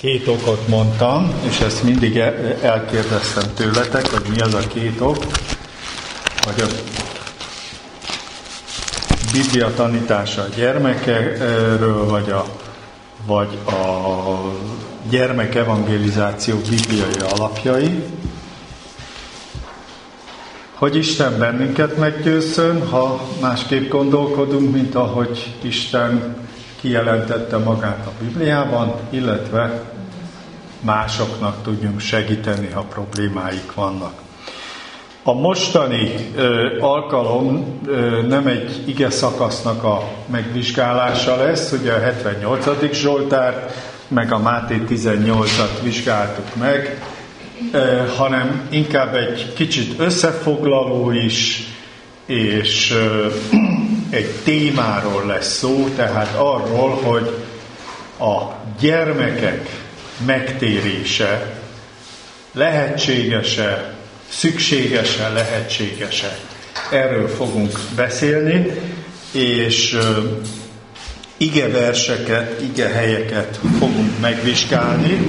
Két okot mondtam, és ezt mindig elkérdeztem tőletek, hogy mi az a két ok, hogy a Biblia tanítása a gyermekekről, vagy a gyermekevangelizáció bibliai alapjai, hogy Isten bennünket meggyőzzön, ha másképp gondolkodunk, mint ahogy Isten kijelentette magát a Bibliában, illetve másoknak tudjunk segíteni, ha problémáik vannak. A mostani alkalom nem egy ige szakasznak a megvizsgálása lesz, ugye a 78. Zsoltárt, meg a Máté 18-at vizsgáltuk meg, hanem inkább egy kicsit összefoglaló is, és egy témáról lesz szó, tehát arról, hogy a gyermekek megtérése lehetséges-e, szükséges-e, lehetséges-e. Erről fogunk beszélni, és igeverseket, igehelyeket fogunk megvizsgálni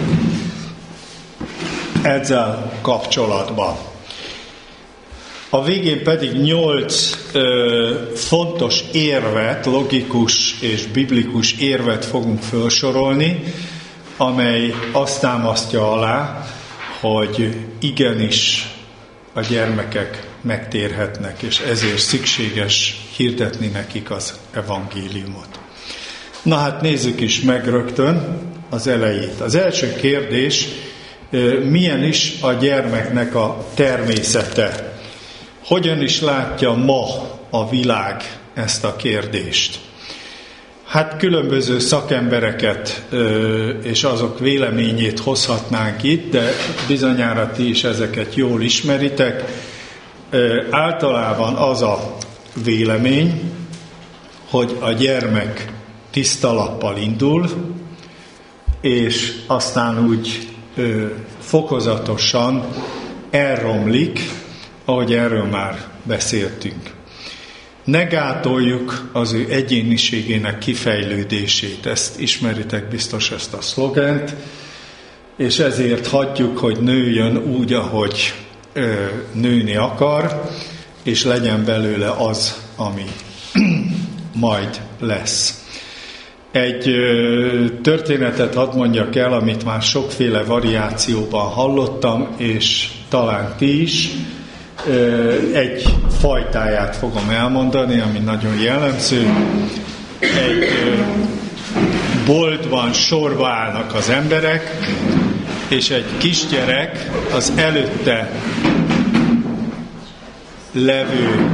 ezzel kapcsolatban. A végén pedig 8 fontos érvet, logikus és biblikus érvet fogunk felsorolni, amely azt támasztja alá, hogy igenis a gyermekek megtérhetnek, és ezért szükséges hirdetni nekik az evangéliumot. Na hát nézzük is meg rögtön az elejét. Az első kérdés, milyen is a gyermeknek a természete? Hogyan is látja ma a világ ezt a kérdést? Hát különböző szakembereket és azok véleményét hozhatnánk itt, de bizonyára ti is ezeket jól ismeritek. Általában az a vélemény, hogy a gyermek tiszta lappal indul, és aztán úgy fokozatosan elromlik, ahogy erről már beszéltünk. Ne gátoljuk az ő egyéniségének kifejlődését. Ezt ismeritek biztos, ezt a szlogent, és ezért hagyjuk, hogy nőjön úgy, ahogy nőni akar, és legyen belőle az, ami majd lesz. Egy történetet hadd mondjak el, amit már sokféle variációban hallottam, és talán ti is. Egy fajtáját fogom elmondani, ami nagyon jellemző. Egy boltban sorba állnak az emberek, és egy kisgyerek az előtte levő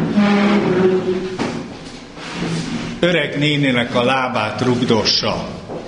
öreg néninek a lábát rugdossa.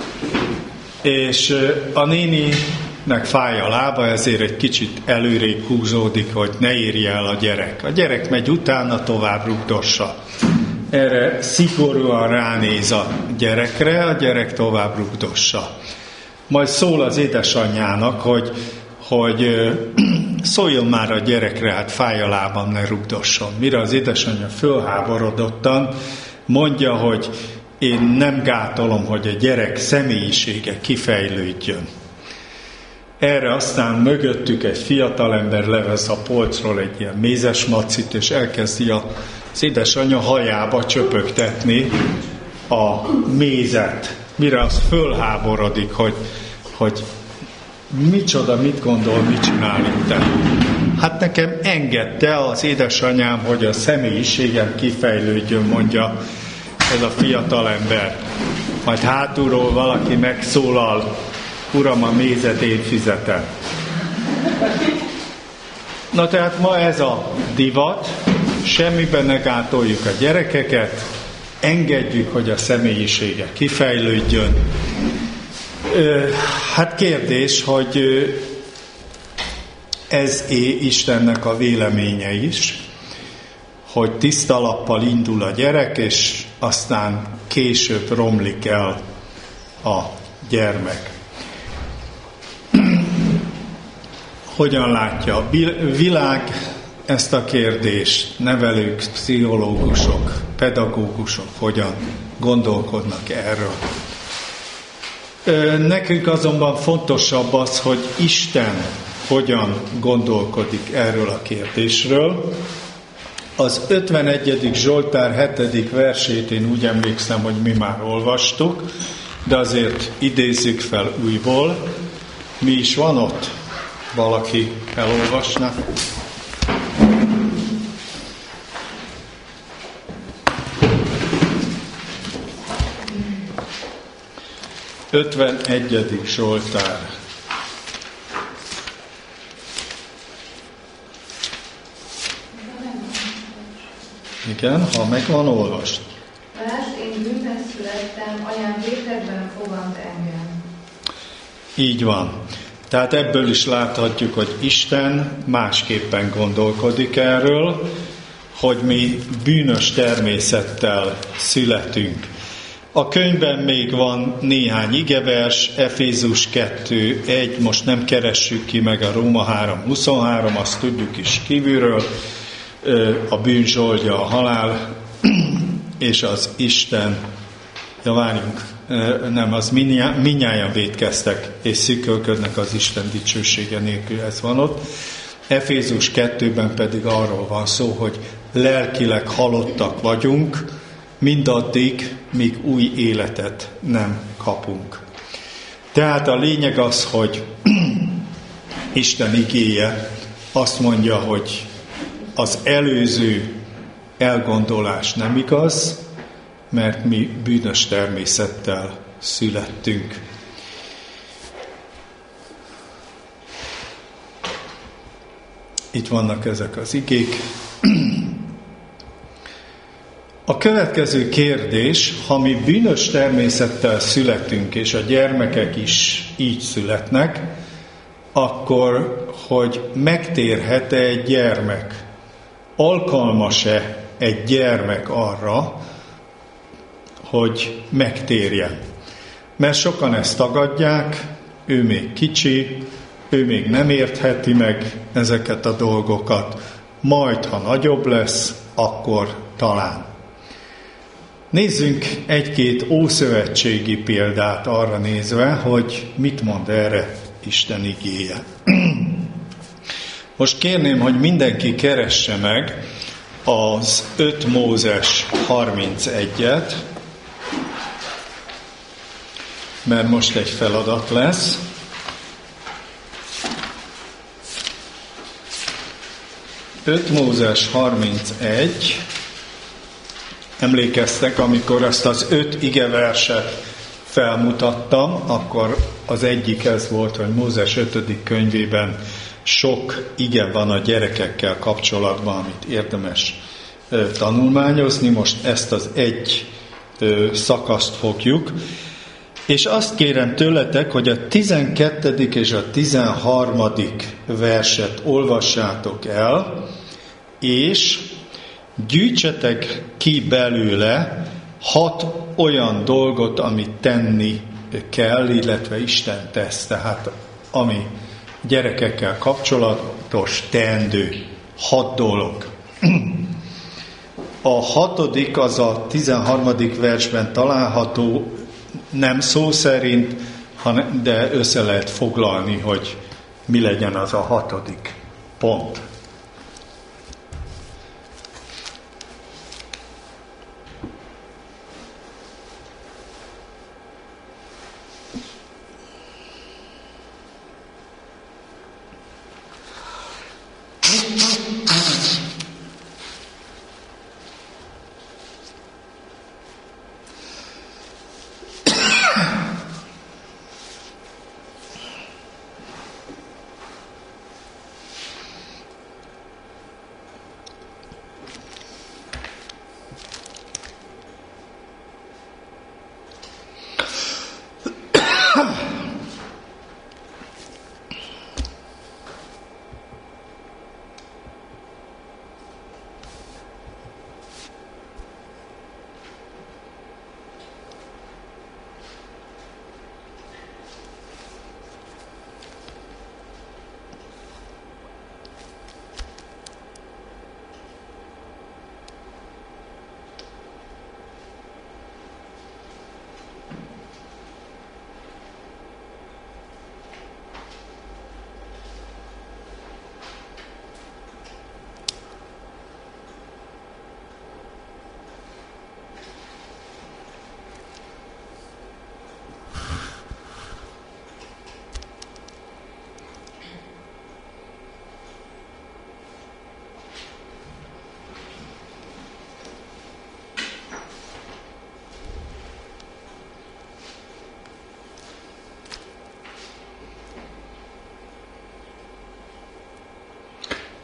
És a néninek fáj a lába, ezért egy kicsit előrébb húzódik, hogy ne érje el a gyerek. A gyerek megy utána, tovább rugdossa. Erre szigorúan ránéz a gyerekre, a gyerek tovább rugdossa. Majd szól az édesanyjának, hogy szóljon már a gyerekre, hát fáj a lábam, ne rugdosson. Mire az édesanyja fölháborodottan mondja, hogy én nem gátolom, hogy a gyerek személyisége kifejlődjön. Erre aztán mögöttük egy fiatalember levesz a polcról egy ilyen mézes macit, és elkezdi az édesanyja hajába csöpögtetni a mézet. Mire az fölháborodik, hogy micsoda, mit gondol, mit csinál itt. Hát nekem engedte az édesanyám, hogy a személyiségem kifejlődjön, mondja ez a fiatalember. Majd hátulról valaki megszólal, uram, a mézet én fizetem. Na tehát ma ez a divat, semmiben ne gátoljuk a gyerekeket, engedjük, hogy a személyisége kifejlődjön. Hát kérdés, hogy ez Istennek a véleménye is, hogy tiszta lappal indul a gyerek, és aztán később romlik el a gyermek. Hogyan látja a világ ezt a kérdést? Nevelők, pszichológusok, pedagógusok hogyan gondolkodnak erről? Nekünk azonban fontosabb az, hogy Isten hogyan gondolkodik erről a kérdésről. Az 51. Zsoltár 7. versét én úgy emlékszem, hogy mi már olvastuk, de azért idézzük fel újból. Mi is van ott? Valaki elolvasna? Ötvenegyedik Zsoltár. Igen, ha megvan, olvast. Lásd, én bűnben születtem, anyám vétekben fogant engem. Így van. Tehát ebből is láthatjuk, hogy Isten másképpen gondolkodik erről, hogy mi bűnös természettel születünk. A könyvben még van néhány igevers, Efézus 2:1, most nem keressük ki, meg a Róma 3:23, azt tudjuk is kívülről, a bűn zsoldja a halál, és az Isten, várjunk, nem, az mindnyájan vétkeztek, és szűkölködnek az Isten dicsősége nélkül, ez van ott. Efézus 2-ben pedig arról van szó, hogy lelkileg halottak vagyunk, mindaddig, míg új életet nem kapunk. Tehát a lényeg az, hogy Isten igéje azt mondja, hogy az előző elgondolás nem igaz, mert mi bűnös természettel születtünk. Itt vannak ezek az igék. A következő kérdés, ha mi bűnös természettel születünk, és a gyermekek is így születnek, akkor, hogy megtérhet-e egy gyermek? Alkalmas-e egy gyermek arra, hogy megtérjen? Mert sokan ezt tagadják, ő még kicsi, ő még nem értheti meg ezeket a dolgokat, majd, ha nagyobb lesz, akkor talán. Nézzünk egy-két ószövetségi példát arra nézve, hogy mit mond erre Isten igéje. Most kérném, hogy mindenki keresse meg az 5 Mózes 31-et, mert most egy feladat lesz. Öt Mózes 31. Emlékeztek, amikor ezt az 5 igeverset felmutattam, akkor az egyik ez volt, hogy Mózes 5. könyvében sok ige van a gyerekekkel kapcsolatban, amit érdemes tanulmányozni. Most ezt az egy szakaszt fogjuk. És azt kérem tőletek, hogy a 12. és a 13. verset olvassátok el, és gyűjtsetek ki belőle 6 olyan dolgot, amit tenni kell, illetve Isten tesz. Tehát ami gyerekekkel kapcsolatos teendő. 6 dolog. A 6. az a 13. versben található, nem szó szerint, de össze lehet foglalni, hogy mi legyen az a 6. pont.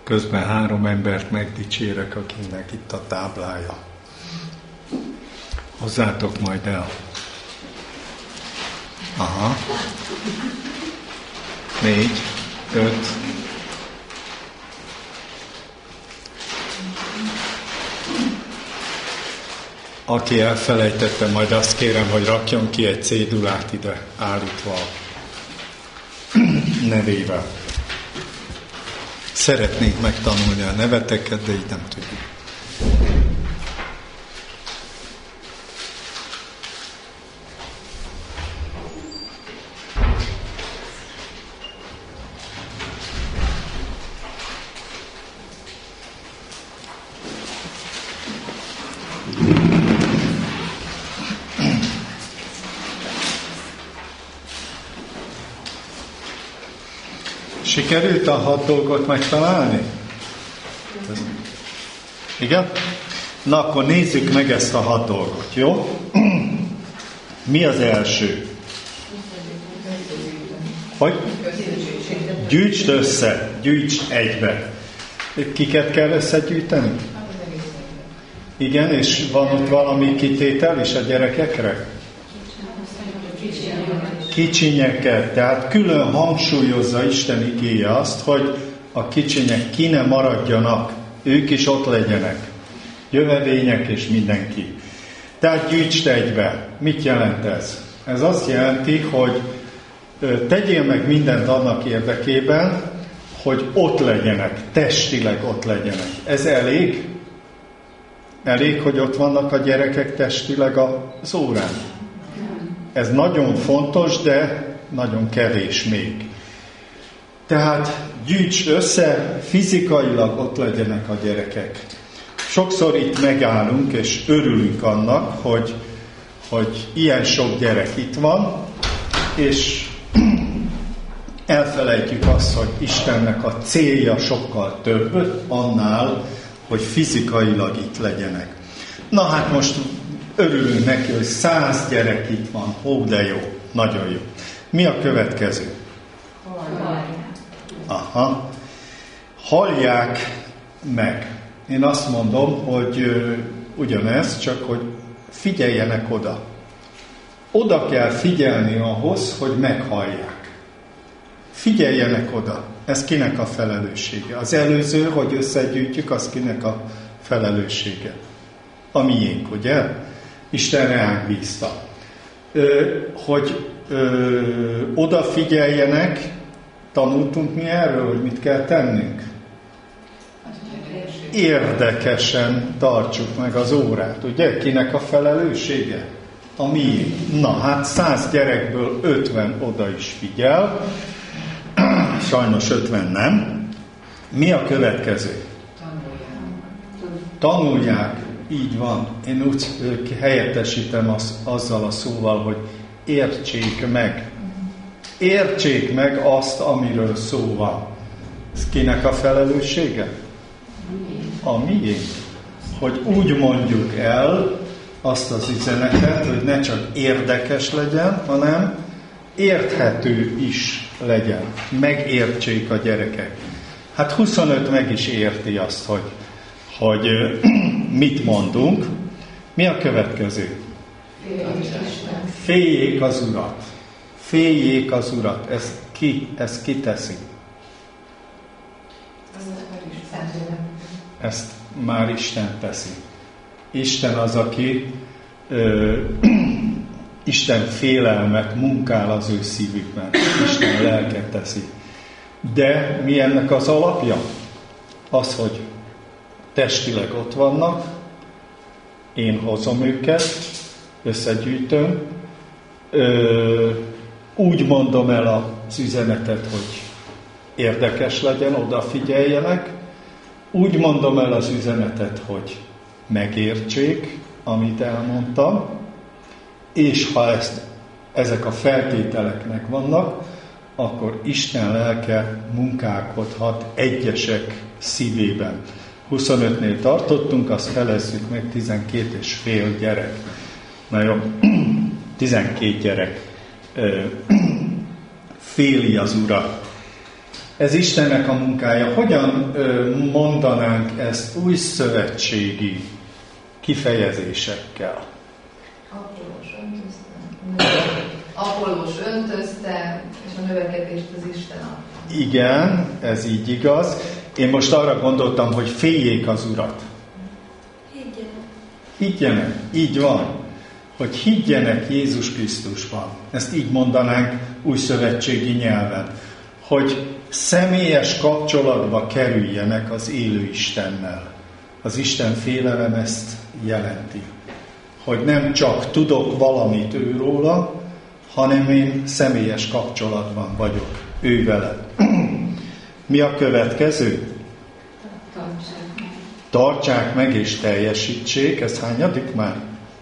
Közben 3 embert megdicsérek, akinek itt a táblája. Hozzátok majd el. Aha. 4, 5. Aki elfelejtette, majd azt kérem, hogy rakjon ki egy cédulát ide állítva nevével. Szeretnénk megtanulni a neveteket, de így nem tudjuk. Sikerült a 6 dolgot megtalálni? Igen? Na, akkor nézzük meg ezt a 6 dolgot, jó? Mi az első? Hogy? Gyűjtsd össze, gyűjtsd egybe. Kiket kell összegyűjteni? Igen, és van ott valami kitétel is a gyerekekre? Kicsinyeket, tehát külön hangsúlyozza Isten igéje azt, hogy a kicsinyek ki ne maradjanak, ők is ott legyenek, jövevények és mindenki. Tehát gyűjtsd egybe. Mit jelent ez? Ez azt jelenti, hogy tegyél meg mindent annak érdekében, hogy ott legyenek, testileg ott legyenek. Ez elég? Elég, hogy ott vannak a gyerekek testileg az órán? Ez nagyon fontos, de nagyon kevés még. Tehát gyűjtsd össze, fizikailag ott legyenek a gyerekek. Sokszor itt megállunk, és örülünk annak, hogy ilyen sok gyerek itt van, és elfelejtjük azt, hogy Istennek a célja sokkal több annál, hogy fizikailag itt legyenek. Na hát most örülünk neki, hogy 100 gyerek itt van. Ó, de jó, nagyon jó. Mi a következő? Aha. Hallják meg. Én azt mondom, hogy ugyanez, csak hogy figyeljenek oda. Oda kell figyelni ahhoz, hogy meghallják. Figyeljenek oda. Ez kinek a felelőssége? Az előző, hogy összegyűjtjük, az kinek a felelőssége? A miénk, ugye? Isten ránk bízta. Hogy odafigyeljenek, tanultunk mi erről, hogy mit kell tennünk? Érdekesen tartsuk meg az órát, ugye? Kinek a felelőssége? A miénk. Na, hát 100 gyerekből 50 oda is figyel, sajnos 50 nem. Mi a következő? Tanulják. Így van. Én úgy helyettesítem azzal a szóval, hogy értsék meg. Értsék meg azt, amiről szó van. Ez kinek a felelőssége? A miénk. Hogy úgy mondjuk el azt az üzenetet, hogy ne csak érdekes legyen, hanem érthető is legyen. Megértsék a gyerekek. Hát 25 meg is érti azt, hogy mit mondunk. Mi a következő? Féljék az Urat. Féljék az Urat. Ezt ki teszi? Ezt már Isten teszi. Isten az, aki Isten félelmet munkál az ő szívükben. Isten lelke teszi. De mi ennek az alapja? Az, hogy testileg ott vannak, én hozom őket, összegyűjtöm, úgy mondom el az üzenetet, hogy érdekes legyen, odafigyeljenek, úgy mondom el az üzenetet, hogy megértsék, amit elmondtam, és ha ezek a feltételeknek vannak, akkor Isten lelke munkálkodhat egyesek szívében. 25-nél tartottunk, azt felezzük meg 12,5 gyerek. Na jó, 12 gyerek féli az Urat. Ez Istennek a munkája. Hogyan mondanánk ezt új szövetségi kifejezésekkel? Apollos öntözte, és a növekedést az Isten adta. Igen, ez így igaz. Én most arra gondoltam, hogy féljék az Urat. Higgyenek, így van. Hogy higgyenek Jézus Krisztusban. Ezt így mondanánk új szövetségi nyelven. Hogy személyes kapcsolatba kerüljenek az élő Istennel. Az Isten félelem ezt jelenti. Hogy nem csak tudok valamit őróla, hanem én személyes kapcsolatban vagyok ő vele. Mi a következő? Tartsák meg és teljesítsék. Ez hányadik már?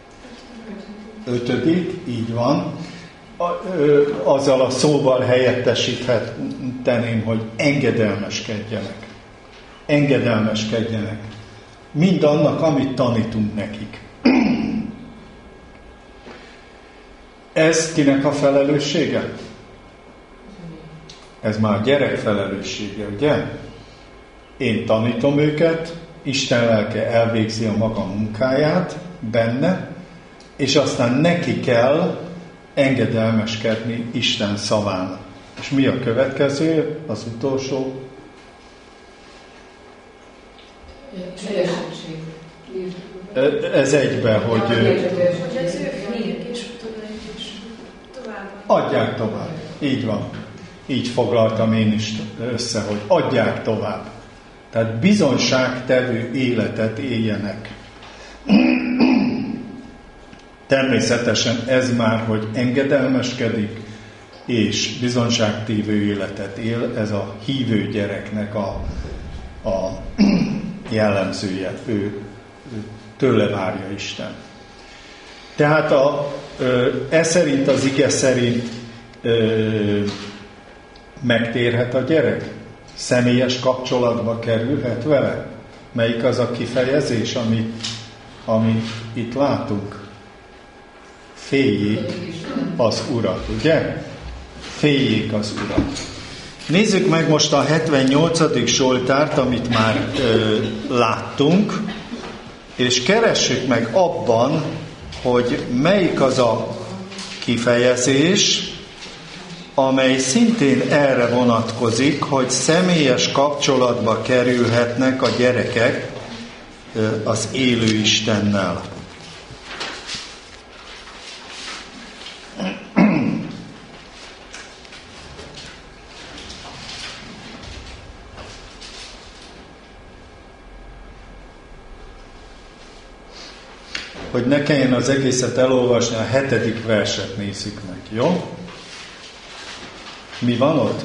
5. Így van. Azzal a szóval helyettesíthetném, hogy engedelmeskedjenek. Engedelmeskedjenek. Mind annak, amit tanítunk nekik. Ez kinek a felelőssége? Ez már a gyerek felelőssége, ugye? Én tanítom őket, Isten lelke elvégzi a maga munkáját benne, és aztán neki kell engedelmeskedni Isten szavának. És mi a következő, az utolsó? Ez egyben, hogy adják tovább. Így van. Így foglaltam én is össze, hogy adják tovább. Tehát bizonyságtevő életet éljenek. Természetesen ez már, hogy engedelmeskedik, és bizonyságtévő életet él, ez a hívő gyereknek a jellemzője. Ő tőle várja Isten. Tehát ez szerint, az ige szerint megtérhet a gyerek? Személyes kapcsolatba kerülhet vele? Melyik az a kifejezés, amit itt látunk? Féljék az Urat, ugye? Féljék az Urat. Nézzük meg most a 78. Zsoltárt, amit már láttunk, és keressük meg abban, hogy melyik az a kifejezés, amely szintén erre vonatkozik, hogy személyes kapcsolatba kerülhetnek a gyerekek az élő Istennel. Hogy ne kelljen az egészet elolvasni, a 7. verset nézzük meg, jó? Mi van ott?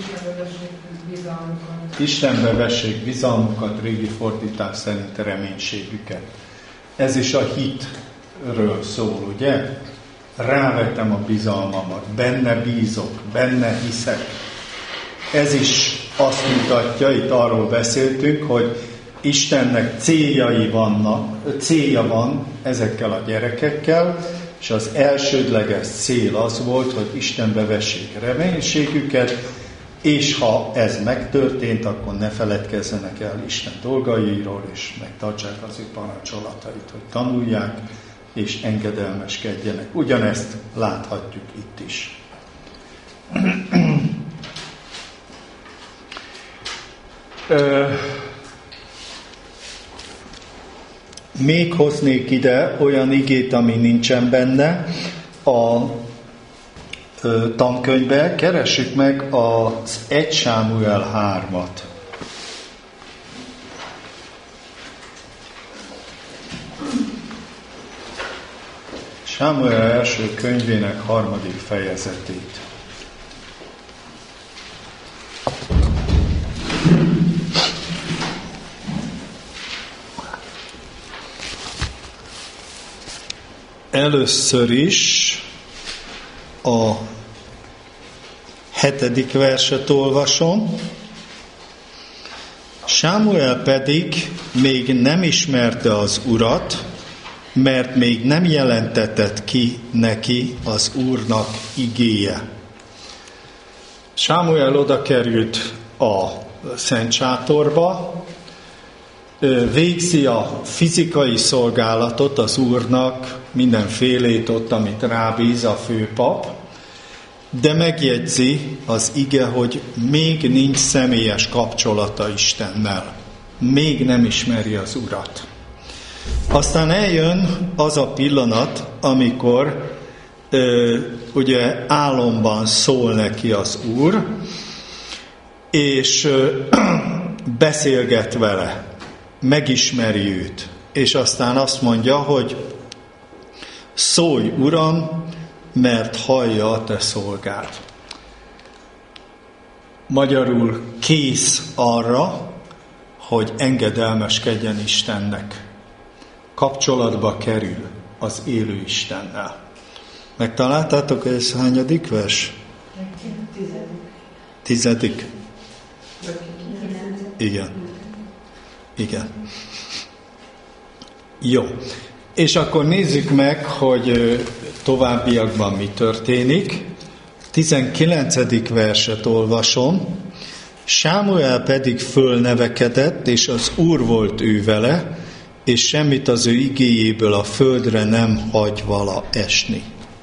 Istenbe vessék bizalmukat, régi fordítás szerint reménységüket. Ez is a hitről szól, ugye? Rávetem a bizalmamat, benne bízok, benne hiszek. Ez is azt mutatja, itt arról beszéltünk, hogy Istennek célja van ezekkel a gyerekekkel, és az elsődleges cél az volt, hogy Istenbe vessék reménységüket, és ha ez megtörtént, akkor ne feledkezzenek el Isten dolgairól, és megtartsák az ő parancsolatait, hogy tanulják, és engedelmeskedjenek. Ugyanezt láthatjuk itt is. Még hoznék ide olyan igét, ami nincsen benne a tankönyvbe. Keressük meg az 1 Sámuel 3-at. Sámuel első könyvének 3. fejezetét. Először is a 7. verset olvasom. Sámuel pedig még nem ismerte az Urat, mert még nem jelentetett ki neki az Úrnak igéje. Sámuel oda került a szentsátorba, végzi a fizikai szolgálatot az Úrnak, mindenfélét ott, amit rábíz a főpap, de megjegyzi az ige, hogy még nincs személyes kapcsolata Istennel. Még nem ismeri az Urat. Aztán eljön az a pillanat, amikor ugye álomban szól neki az Úr, és beszélget vele, megismeri őt, és aztán azt mondja, hogy szólj, Uram, mert hallja a te szolgád. Magyarul kész arra, hogy engedelmeskedjen Istennek. Kapcsolatba kerül az élő Istennel. Megtaláltátok, ez hányadik vers? 10. Igen. Jó. És akkor nézzük meg, hogy továbbiakban mi történik. 19. verset olvasom. Sámuel pedig fölnevekedett, és az Úr volt ő vele, és semmit az ő igéjéből a földre nem hagy vala esni.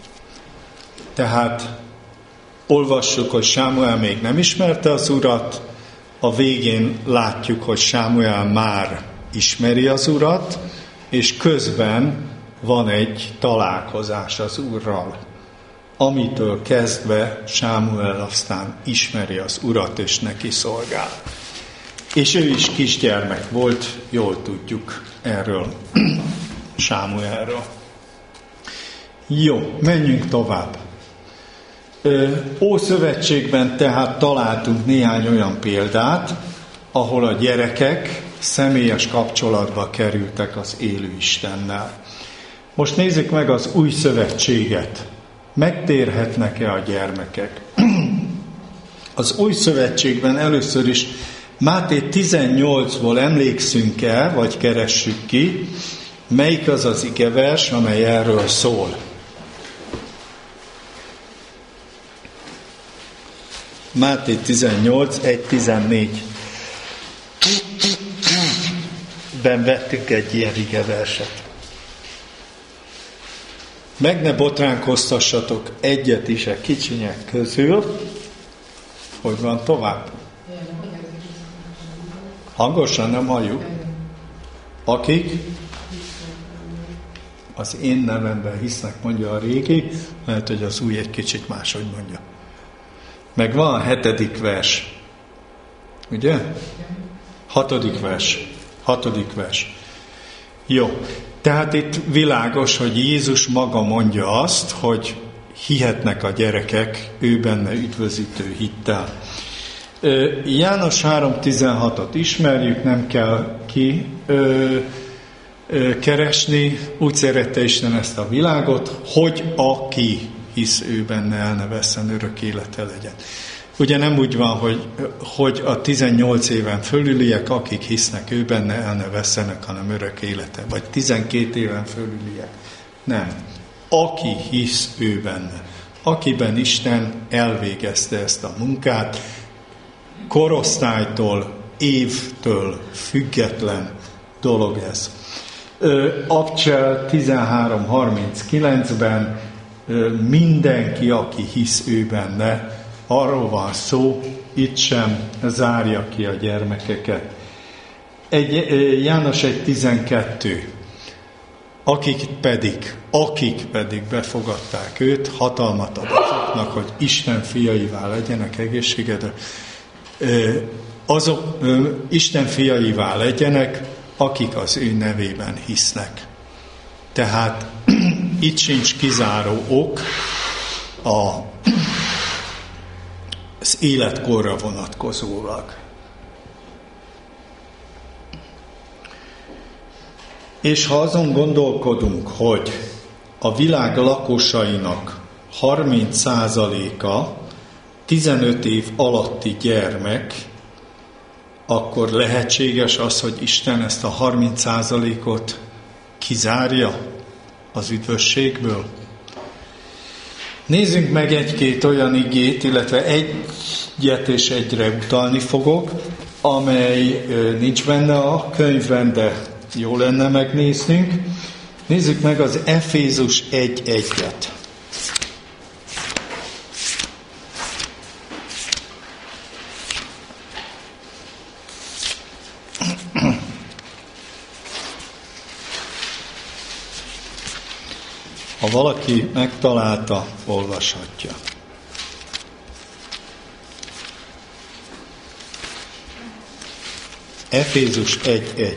Tehát olvassuk, hogy Sámuel még nem ismerte az Urat, a végén látjuk, hogy Sámuel már ismeri az Urat, és közben van egy találkozás az Úrral, amitől kezdve Sámuel aztán ismeri az Urat, és neki szolgál. És ő is kisgyermek volt, jól tudjuk erről, Sámuelről. Jó, menjünk tovább. Ószövetségben tehát találtunk néhány olyan példát, ahol a gyerekek személyes kapcsolatba kerültek az élő Istennel. Most nézzük meg az új szövetséget. Megtérhetnek-e a gyermekek? Az új szövetségben először is Máté 18-ból emlékszünk el, vagy keressük ki, melyik az az igevers, amely erről szól. Máté 18, 1-14. Ben vettünk egy ilyen igeverset. Meg ne botránkoztassatok egyet is a kicsinyek közül. Hogy van tovább? Hangosan nem halljuk. Akik az én nevemben hisznek, mondja a régi, lehet, hogy az új egy kicsit máshogy mondja. Meg van a 7. vers. Ugye? 6. vers. Jó. Tehát itt világos, hogy Jézus maga mondja azt, hogy hihetnek a gyerekek ő benne üdvözítő hittel. János 3.16-ot ismerjük, nem kell keresni, úgy szerette Isten ezt a világot, hogy aki hisz ő benne, el ne vesszen, örök élete legyen. Ugye nem úgy van, hogy a 18 éven fölüliek, akik hisznek ő benne, el ne vesszenek, hanem örök élete. Vagy 12 éven fölüliek. Nem. Aki hisz ő benne. Akiben Isten elvégezte ezt a munkát, korosztálytól, évtől független dolog ez. Abcsel 13.39-ben mindenki, aki hisz ő benne, arról van szó, itt sem zárja ki a gyermekeket. János 1.12. Akik pedig befogadták őt, hatalmat ad azoknak, hogy Isten fiaivá legyenek, egészségedre. Azok Isten fiaivá legyenek, akik az ő nevében hisznek. Tehát itt sincs kizáró ok az életkorra vonatkozólag. És ha azon gondolkodunk, hogy a világ lakosainak 30%-a 15 év alatti gyermek, akkor lehetséges az, hogy Isten ezt a 30%-ot kizárja az üdvösségből? Nézzünk meg egy-két olyan igét, illetve egyet és egyre utalni fogok, amely nincs benne a könyvben, de jó lenne megnéznünk. Nézzük meg az Efézus 1:1-et. Ha valaki megtalálta, olvashatja. Efézus 1:1.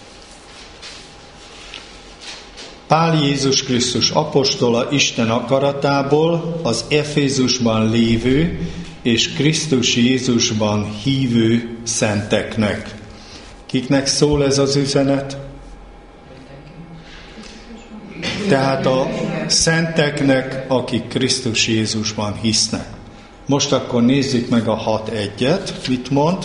Pál Jézus Krisztus apostola Isten akaratából az Efézusban lévő és Krisztus Jézusban hívő szenteknek. Kiknek szól ez az üzenet? Tehát a szenteknek, akik Krisztus Jézusban hisznek. Most akkor nézzük meg a 6:1-et. Mit mond?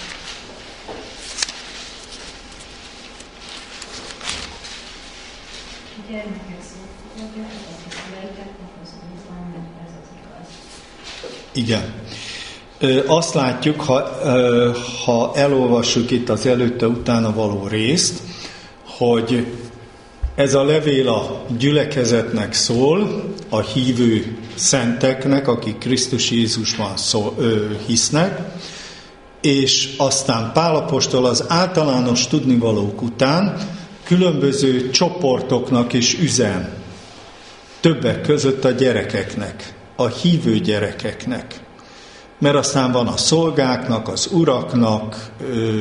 Igen. Azt látjuk, ha elolvassuk itt az előtte-utána való részt, hogy ez a levél a gyülekezetnek szól, a hívő szenteknek, akik Krisztus Jézusban hisznek, és aztán Pál apostol az általános tudnivalók után különböző csoportoknak is üzen. Többek között a gyerekeknek, a hívő gyerekeknek. Mert aztán van a szolgáknak, az uraknak,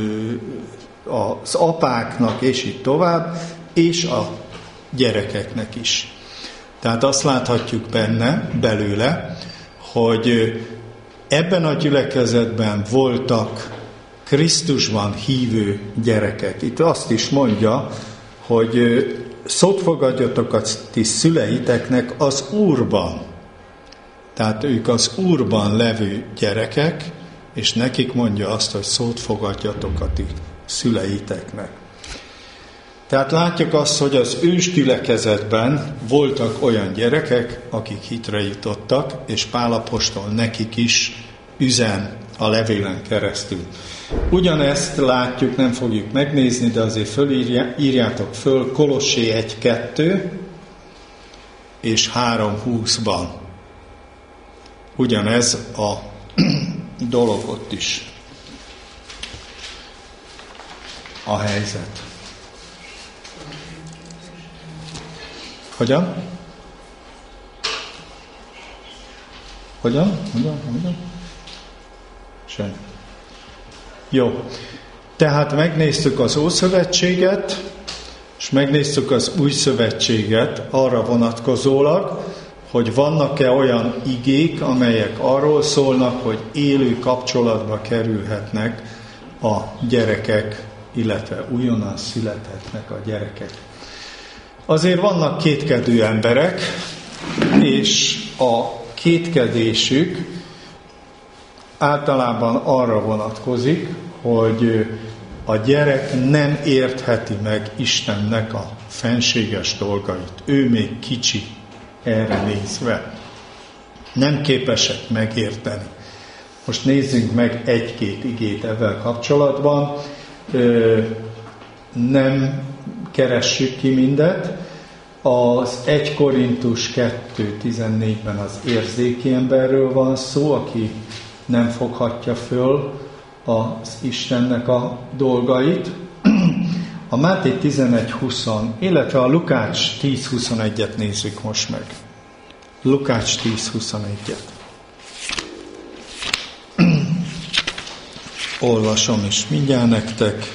az apáknak, és így tovább, és a gyerekeknek is. Tehát azt láthatjuk belőle, hogy ebben a gyülekezetben voltak Krisztusban hívő gyerekek. Itt azt is mondja, hogy szót fogadjatok a ti szüleiteknek az Úrban. Tehát ők az Úrban levő gyerekek, és nekik mondja azt, hogy szót fogadjatok a ti szüleiteknek. Tehát látjuk azt, hogy az ős gyülekezetben voltak olyan gyerekek, akik hitre jutottak, és Pál apostol nekik is üzen a levélen keresztül. Ugyanezt látjuk, nem fogjuk megnézni, de azért írjátok föl Kolossé 1:2 és 3:20-ban. Ugyanez a dolog ott is a helyzet. Hogyan? Semmi. Jó. Tehát megnéztük az Ószövetséget, és megnéztük az Új Szövetséget arra vonatkozólag, hogy vannak-e olyan igék, amelyek arról szólnak, hogy élő kapcsolatba kerülhetnek a gyerekek, illetve újonnan születhetnek a gyerekek. Azért vannak kétkedő emberek, és a kétkedésük általában arra vonatkozik, hogy a gyerek nem értheti meg Istennek a fenséges dolgait. Ő még kicsi erre nézve. Nem képesek megérteni. Most nézzünk meg egy-két igét ezzel kapcsolatban. Nem keressük ki mindet. Az 1 Korintus 2:14-ben az érzéki emberről van szó, aki nem foghatja föl az Istennek a dolgait. A Máté 11:20, illetve a Lukács 10:21-et nézzük most meg. Lukács 10:21-et. Olvasom is mindjárt nektek.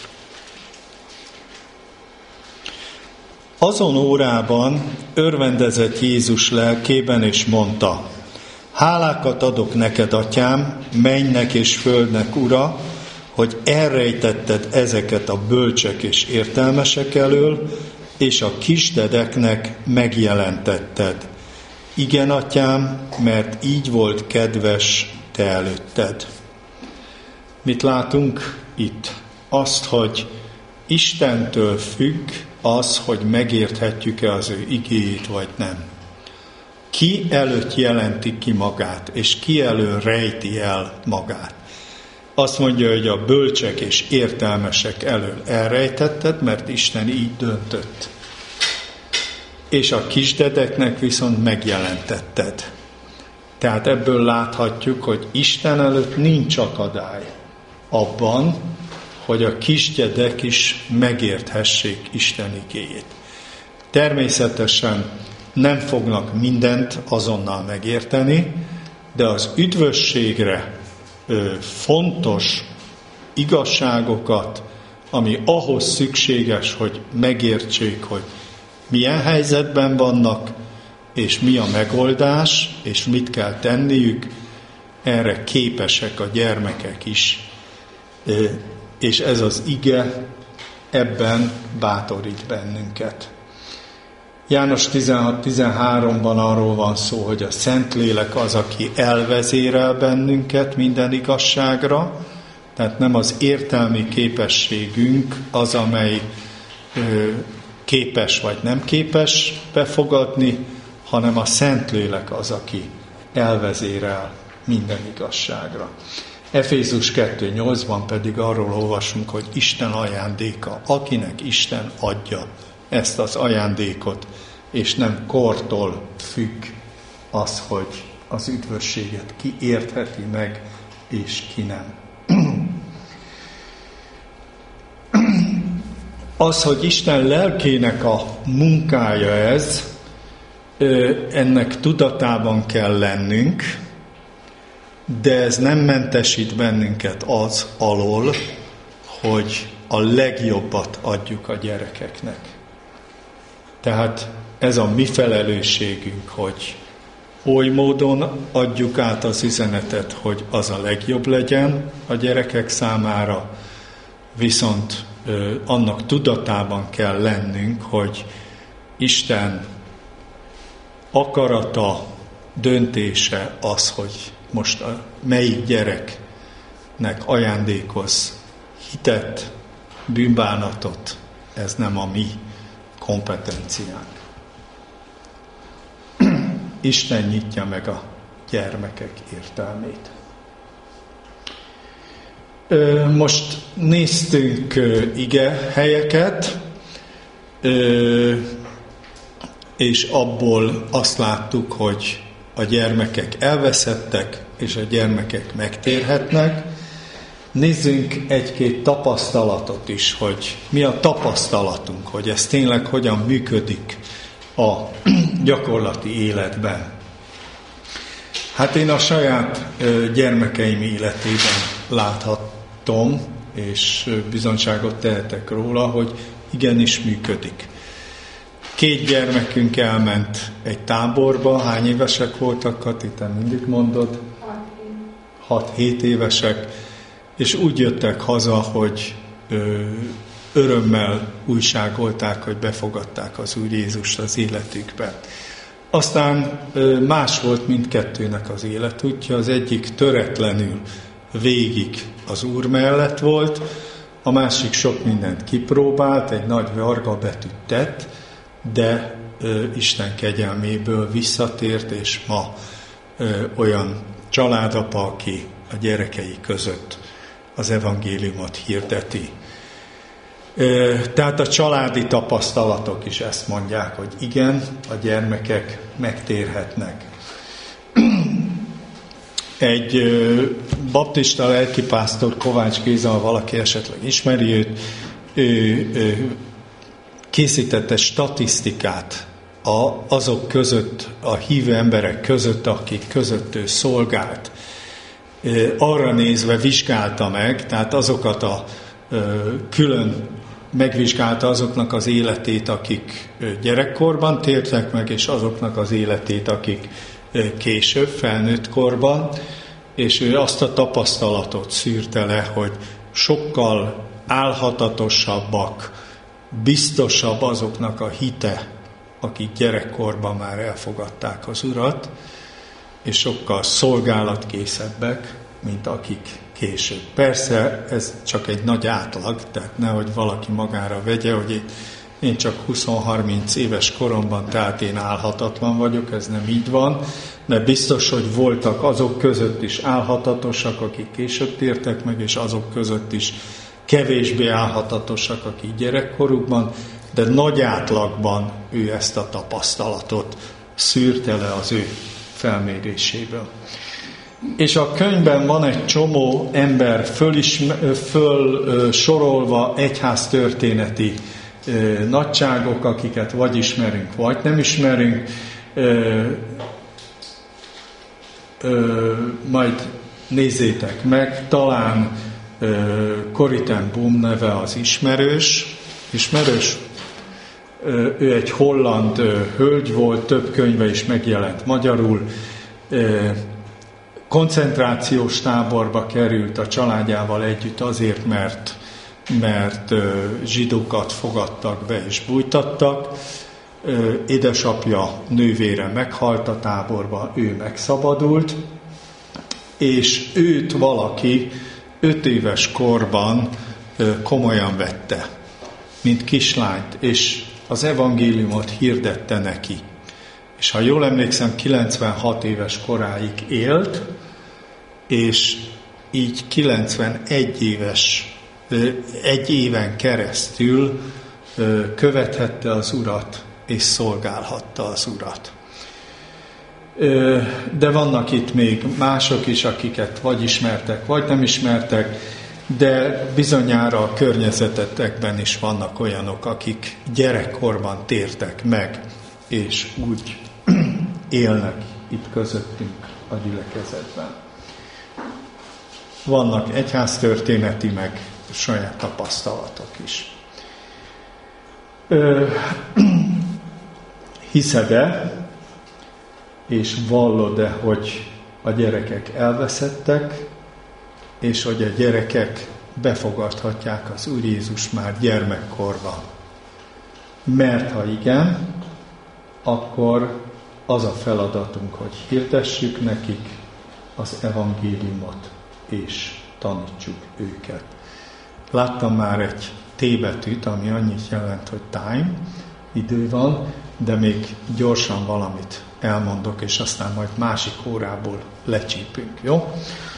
Azon órában örvendezett Jézus lelkében, és mondta: hálákat adok neked, atyám, mennynek és földnek ura, hogy elrejtetted ezeket a bölcsek és értelmesek elől, és a kisdedeknek megjelentetted. Igen, atyám, mert így volt kedves te előtted. Mit látunk itt? Azt, hogy Istentől függ az, hogy megérthetjük-e az ő igéjét, vagy nem. ki előtt jelenti ki magát, és ki elől rejti el magát. Azt mondja, hogy a bölcsek és értelmesek elől elrejtetted, mert Isten így döntött. És a kisdedeknek viszont megjelentetted. Tehát ebből láthatjuk, hogy Isten előtt nincs akadály abban, hogy a kisgyedek is megérthessék Isten igéjét. Természetesen nem fognak mindent azonnal megérteni, de az üdvösségre fontos igazságokat, ami ahhoz szükséges, hogy megértsék, hogy milyen helyzetben vannak, és mi a megoldás, és mit kell tenniük, erre képesek a gyermekek is. És ez az ige ebben bátorít bennünket. János 16-13-ban arról van szó, hogy a Szentlélek az, aki elvezérel bennünket minden igazságra, tehát nem az értelmi képességünk az, amely képes vagy nem képes befogadni, hanem a Szentlélek az, aki elvezérel minden igazságra. Efézus 2.8-ban pedig arról olvasunk, hogy Isten ajándéka, akinek Isten adja ezt az ajándékot, és nem kortól függ az, hogy az üdvösséget ki értheti meg, és ki nem. Az, hogy Isten lelkének a munkája ez, ennek tudatában kell lennünk, de ez nem mentesít bennünket az alól, hogy a legjobbat adjuk a gyerekeknek. Tehát ez a mi felelősségünk, hogy oly módon adjuk át az üzenetet, hogy az a legjobb legyen a gyerekek számára, viszont annak tudatában kell lennünk, hogy Isten akarata, döntése az, hogy most melyik gyereknek ajándékoz hitet, bűnbánatot, ez nem a mi kompetenciánk. Isten nyitja meg a gyermekek értelmét. Most néztünk ige helyeket, és abból azt láttuk, hogy a gyermekek elveszettek, és a gyermekek megtérhetnek. Nézzünk egy-két tapasztalatot is, hogy mi a tapasztalatunk, hogy ez tényleg hogyan működik a gyakorlati életben. Hát én a saját gyermekeim életében láthattam, és bizonyságot tehetek róla, hogy igenis működik. 2 gyermekünk elment egy táborba. Hány évesek voltak, Kati, te mindig mondod? 6-7 évesek, és úgy jöttek haza, hogy örömmel újságolták, hogy befogadták az Úr Jézust az életükbe. Aztán más volt mindkettőnek az életútja, az egyik töretlenül végig az Úr mellett volt, a másik sok mindent kipróbált, egy nagy varga betűt tett, de Isten kegyelméből visszatért, és ma olyan családapa, aki a gyerekei között az evangéliumot hirdeti. Tehát a családi tapasztalatok is ezt mondják, hogy igen, a gyermekek megtérhetnek. Egy baptista lelkipásztor, Kovács Géza, ha valaki esetleg ismeri őt, ő készítette statisztikát azok között, a hívő emberek között, akik között ő szolgált. Arra nézve vizsgálta meg, tehát azokat a külön megvizsgálta azoknak az életét, akik gyerekkorban tértek meg, és azoknak az életét, akik később, felnőtt korban, és ő azt a tapasztalatot szűrte le, hogy sokkal álhatatosabbak, biztosabb azoknak a hite, akik gyerekkorban már elfogadták az Urat, és sokkal szolgálatkészebbek, mint akik később. Persze ez csak egy nagy átlag, tehát nehogy valaki magára vegye, hogy én csak 20-30 éves koromban, tehát én álhatatlan vagyok, ez nem így van, mert biztos, hogy voltak azok között is álhatatosak, akik később tértek meg, és azok között is kevésbé álhatatosak, akik gyerekkorukban, de nagy átlagban ő ezt a tapasztalatot szűrte le az ő felméréséből. És a könyvben van egy csomó ember sorolva egyháztörténeti nagyságok, akiket vagy ismerünk, vagy nem ismerünk. Majd nézzétek meg, talán Corrie ten Boom neve az ismerős. Ő egy holland hölgy volt, több könyve is megjelent magyarul. Koncentrációs táborba került a családjával együtt azért, mert zsidókat fogadtak be és bújtattak. Édesapja nővére meghalt a táborba, ő megszabadult, és őt valaki 5 éves korban komolyan vette, mint kislányt, és az evangéliumot hirdette neki. És ha jól emlékszem, 96 éves koráig élt, és így 91 éves, 1 éven keresztül követhette az Urat, és szolgálhatta az Urat. De vannak itt még mások is, akiket vagy ismertek, vagy nem ismertek, de bizonyára a környezetetekben is vannak olyanok, akik gyerekkorban tértek meg, és úgy élnek itt közöttünk a gyülekezetben. Vannak egyháztörténeti, meg saját tapasztalatok is. Hiszed-e, és vallod-e, hogy a gyerekek elveszettek, és hogy a gyerekek befogadhatják az Úr Jézus már gyermekkorban? Mert ha igen, akkor az a feladatunk, hogy hirdessük nekik az evangéliumot, és tanítsuk őket. Láttam már egy T betűt, ami annyit jelent, hogy time, idő van, de még gyorsan valamit elmondok, és aztán majd másik órából lecsípünk, jó?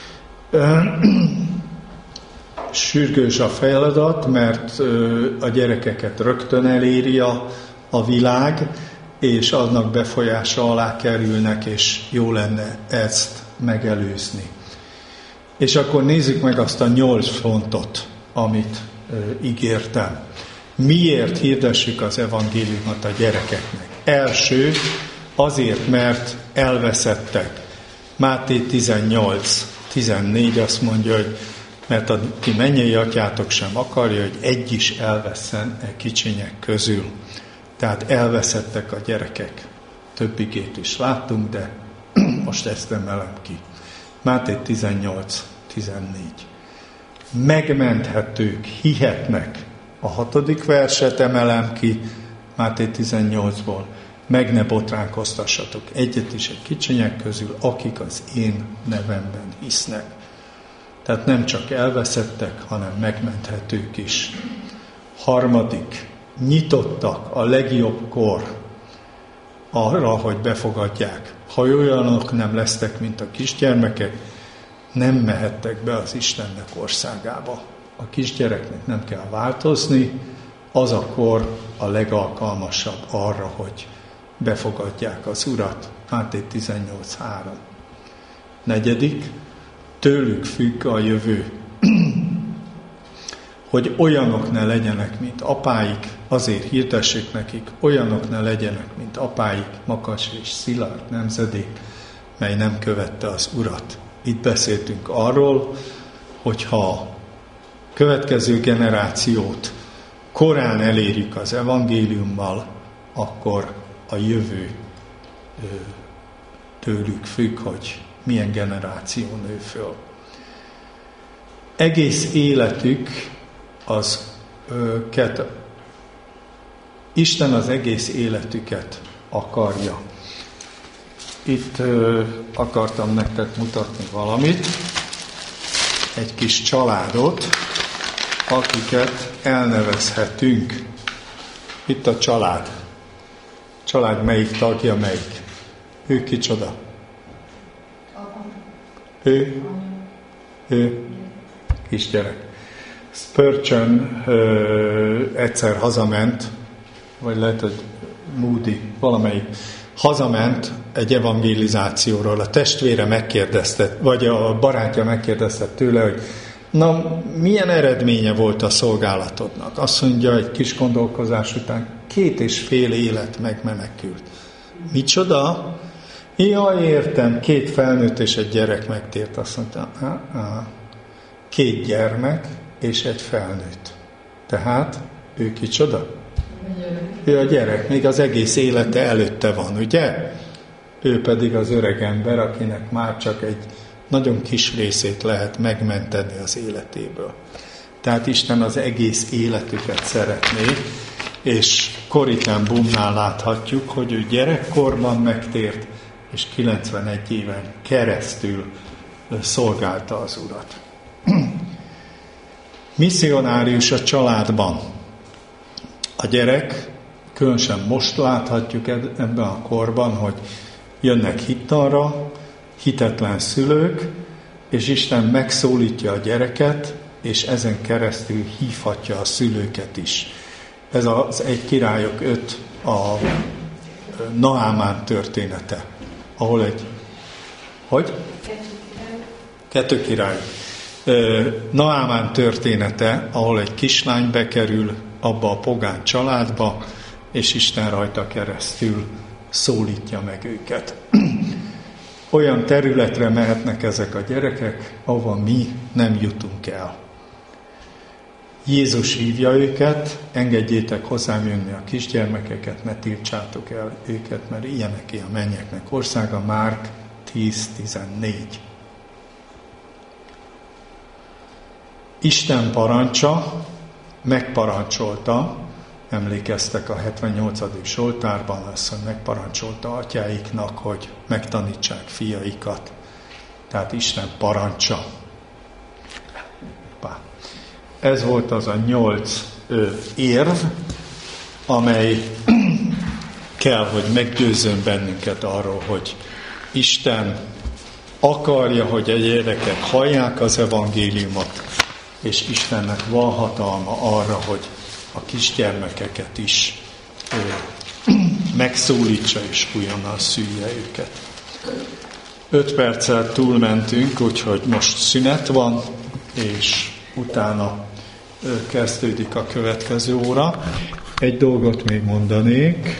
Sürgős a feladat, mert a gyerekeket rögtön eléri a világ, és annak befolyása alá kerülnek, és jó lenne ezt megelőzni. És akkor nézzük meg azt a 8 pontot, amit ígértem. Miért hirdessük az evangéliumot a gyerekeknek? Első, azért, mert elveszettek. Máté 18:14 azt mondja, hogy mert a ti mennyei atyátok sem akarja, hogy egy is elvesszen e kicsinyek közül. Tehát elveszettek a gyerekek. Több igét is láttunk, de most ezt emelem ki. Máté 18:14. Megmenthetők, hihetnek. A 6. verset emelem ki Máté 18-ból. Meg ne botránkoztassatok egyet is egy kicsinyek közül, akik az én nevemben hisznek. Tehát nem csak elveszettek, hanem megmenthetők is. 3. Nyitottak a legjobb kor arra, hogy befogadják. Ha olyanok nem lesztek, mint a kisgyermekek, nem mehettek be az Istennek országába. A kisgyereknek nem kell változni, az a kor a legalkalmasabb arra, hogy befogadják az Urat. Máté 18:3. 4. Tőlük függ a jövő. Hogy olyanok ne legyenek, mint apáik, azért hirdessék nekik, olyanok ne legyenek, mint apáik, makacs és szilárd nemzedék, mely nem követte az Urat. Itt beszéltünk arról, hogyha a következő generációt korán elérjük az evangéliummal, akkor a jövő tőlük függ, hogy milyen generáció nő föl. Egész életük Isten az egész életüket akarja. Itt akartam nektek mutatni valamit, egy kis családot, akiket elnevezhetünk. Itt a család. Család melyik tagja melyik? Ő kicsoda? Ő kisgyerek. Spurgeon egyszer hazament, vagy lehet, hogy Moody, valamelyik, hazament egy evangelizációról. A testvére megkérdezte, vagy a barátja megkérdezte tőle, hogy na, milyen eredménye volt a szolgálatodnak? Azt mondja, egy kis gondolkozás után 2,5 élet megmenekült. Micsoda? Jaj, értem, 2 felnőtt és egy gyerek megtért. Azt mondta, 2 gyermek és egy felnőtt. Tehát ő kicsoda? Ő a gyerek, még az egész élete előtte van, ugye? Ő pedig az öreg ember, akinek már csak egy nagyon kis részét lehet megmenteni az életéből. Tehát Isten az egész életüket szeretné, és Corrie ten Boomnál láthatjuk, hogy ő gyerekkorban megtért, és 91 éven keresztül szolgálta az Urat. Misszionárius a családban. A gyerek, különösen most láthatjuk ebben a korban, hogy jönnek hittanra, hitetlen szülők, és Isten megszólítja a gyereket, és ezen keresztül hívhatja a szülőket is. Ez az 1 Királyok 5 a Naámán története, ahol egy... Hogy? 2 Király. Naámán története, ahol egy kislány bekerül abba a pogány családba, és Isten rajta keresztül szólítja meg őket. Olyan területre mehetnek ezek a gyerekek, ahova mi nem jutunk el. Jézus hívja őket, engedjétek hozzám jönni a kisgyermekeket, ne tiltsátok el őket, mert ilyeneké a mennyeknek országa. Márk 10:14. Isten parancsa megparancsolta, emlékeztek a 78. Zsoltárban, azt, hogy megparancsolta atyáiknak, hogy megtanítsák fiaikat. Tehát Isten parancsa. Ez volt az a 8 érv, amely kell, hogy meggyőzzön bennünket arról, hogy Isten akarja, hogy a gyerekek hallják az evangéliumot, és Istennek van hatalma arra, hogy a kisgyermekeket is megszólítsa és újonnan szülje őket. 5 perccel túlmentünk, úgyhogy most szünet van, és utána kezdődik a következő óra. Egy dolgot még mondanék.